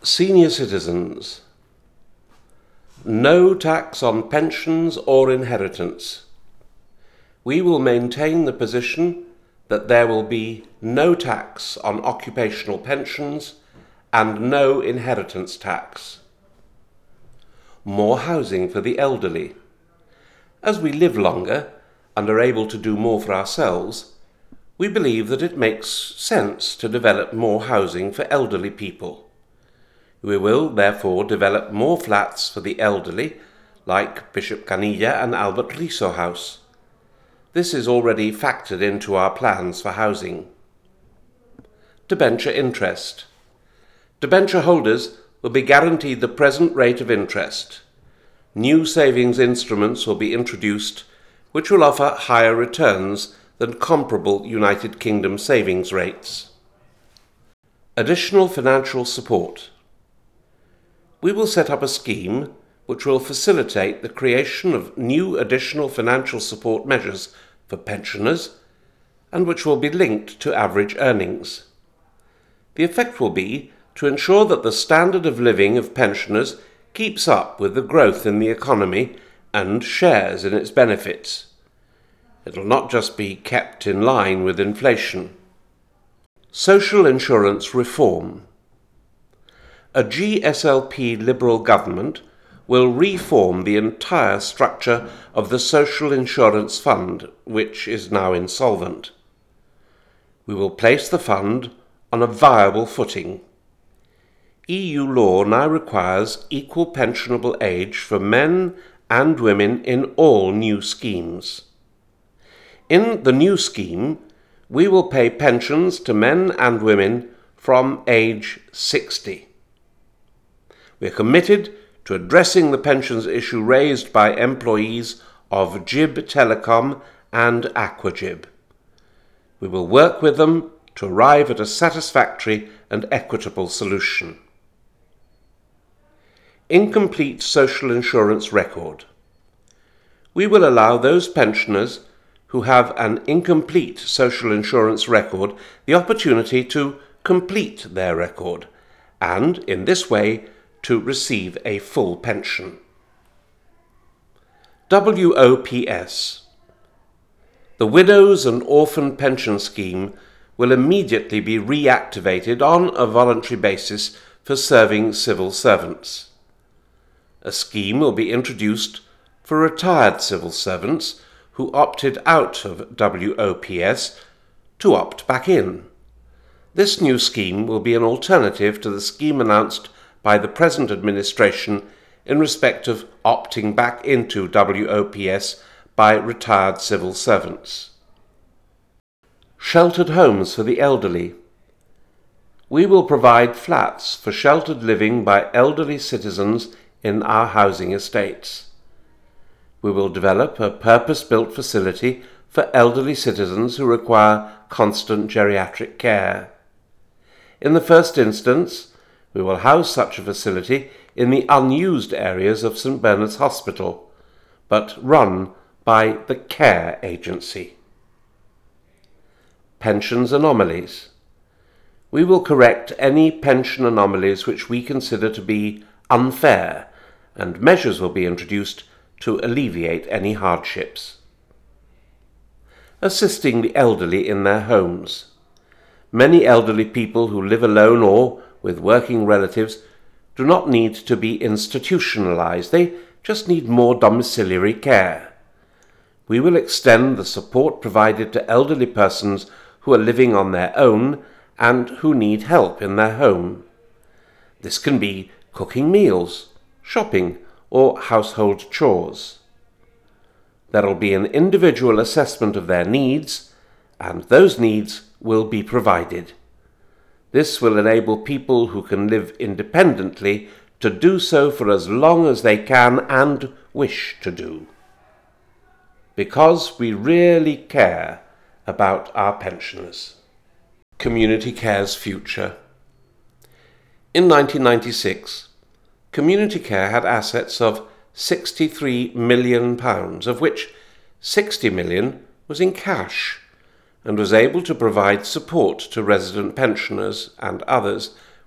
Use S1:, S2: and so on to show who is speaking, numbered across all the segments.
S1: Senior citizens. No tax on pensions or inheritance. We will maintain the position that there will be no tax on occupational pensions and no inheritance tax. More housing for the elderly. As we live longer and are able to do more for ourselves, we believe that it makes sense to develop more housing for elderly people. We will therefore develop more flats for the elderly, like Bishop Canilla and Albert Riso House. This is already factored into our plans for housing. Debenture interest. Debenture holders will be guaranteed the present rate of interest. New savings instruments will be introduced which will offer higher returns than comparable United Kingdom savings rates. Additional financial support. We will set up a scheme which will facilitate the creation of new additional financial support measures for pensioners and which will be linked to average earnings. The effect will be to ensure that the standard of living of pensioners keeps up with the growth in the economy and shares in its benefits. It will not just be kept in line with inflation. Social insurance reform. A GSLP Liberal government will reform the entire structure of the Social Insurance Fund, which is now insolvent. We will place the fund on a viable footing. EU law now requires equal pensionable age for men and women in all new schemes. In the new scheme, we will pay pensions to men and women from age 60. We are committed to addressing the pensions issue raised by employees of GIB Telecom and Aquagib. We will work with them to arrive at a satisfactory and equitable solution. Incomplete social insurance record. We will allow those pensioners who have an incomplete social insurance record the opportunity to complete their record and, in this way, to receive a full pension. WOPS. The Widows and Orphan Pension Scheme will immediately be reactivated on a voluntary basis for serving civil servants. A scheme will be introduced for retired civil servants who opted out of WOPS to opt back in. This new scheme will be an alternative to the scheme announced by the present administration in respect of opting back into WOPS by retired civil servants. Sheltered homes for the elderly. We will provide flats for sheltered living by elderly citizens in our housing estates. We will develop a purpose-built facility for elderly citizens who require constant geriatric care. In the first instance, we will house such a facility in the unused areas of St Bernard's Hospital, but run by the Care Agency. Pensions anomalies. We will correct any pension anomalies which we consider to be unfair, and measures will be introduced to alleviate any hardships. Assisting the elderly in their homes. Many elderly people who live alone or with working relatives do not need to be institutionalized. They just need more domiciliary care. We will extend the support provided to elderly persons who are living on their own and who need help in their home. This can be cooking meals, shopping, or household chores. There will be an individual assessment of their needs, and those needs will be provided. This will enable people who can live independently to do so for as long as they can and wish to do. Because we really care about our pensioners. Community Care's future. In 1996, Community Care had assets of £63 million, of which £60 million was in cash, and was able to provide support to resident pensioners and others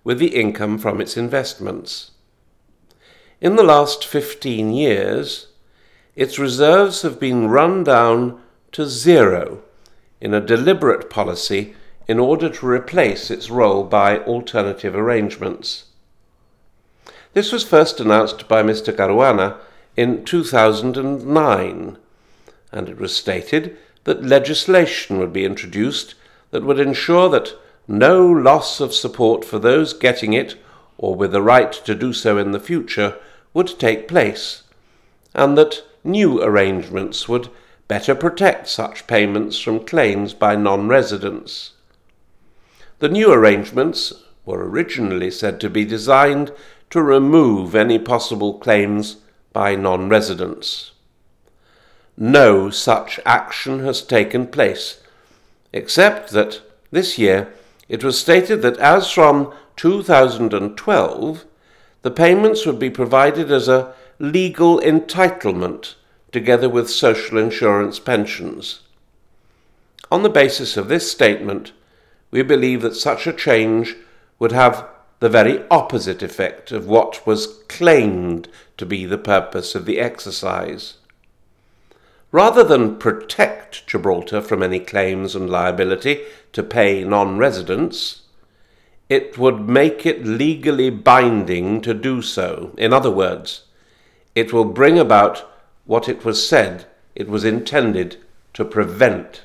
S1: with the income from its investments. In the last 15 years, its reserves have been run down to zero in a deliberate policy in order to replace its role by alternative arrangements. This was first announced by Mr. Caruana in 2009, and it was stated that legislation would be introduced that would ensure that no loss of support for those getting it or with the right to do so in the future would take place, and that new arrangements would better protect such payments from claims by non-residents. The new arrangements were originally said to be designed to remove any possible claims by non-residents. No such action has taken place, except that this year it was stated that as from 2012, the payments would be provided as a legal entitlement together with social insurance pensions. On the basis of this statement, we believe that such a change would have the very opposite effect of what was claimed to be the purpose of the exercise. Rather than protect Gibraltar from any claims and liability to pay non-residents, it would make it legally binding to do so. In other words, it will bring about what it was said it was intended to prevent.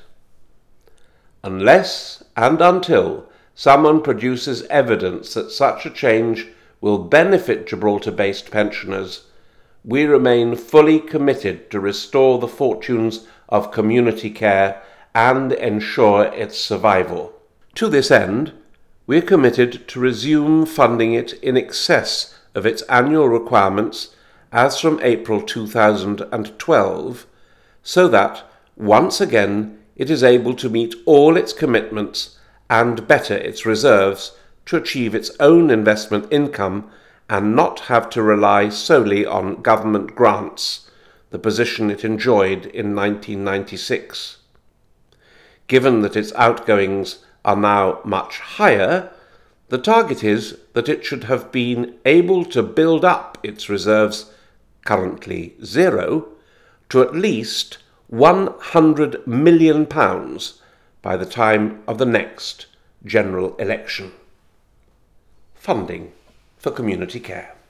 S1: Unless and until someone produces evidence that such a change will benefit Gibraltar-based pensioners, we remain fully committed to restore the fortunes of community care and ensure its survival. To this end, we are committed to resume funding it in excess of its annual requirements as from April 2012, so that, once again, it is able to meet all its commitments and better its reserves to achieve its own investment income and not have to rely solely on government grants, the position it enjoyed in 1996. Given that its outgoings are now much higher, the target is that it should have been able to build up its reserves, currently zero, to at least £100 million by the time of the next general election. Funding for community care.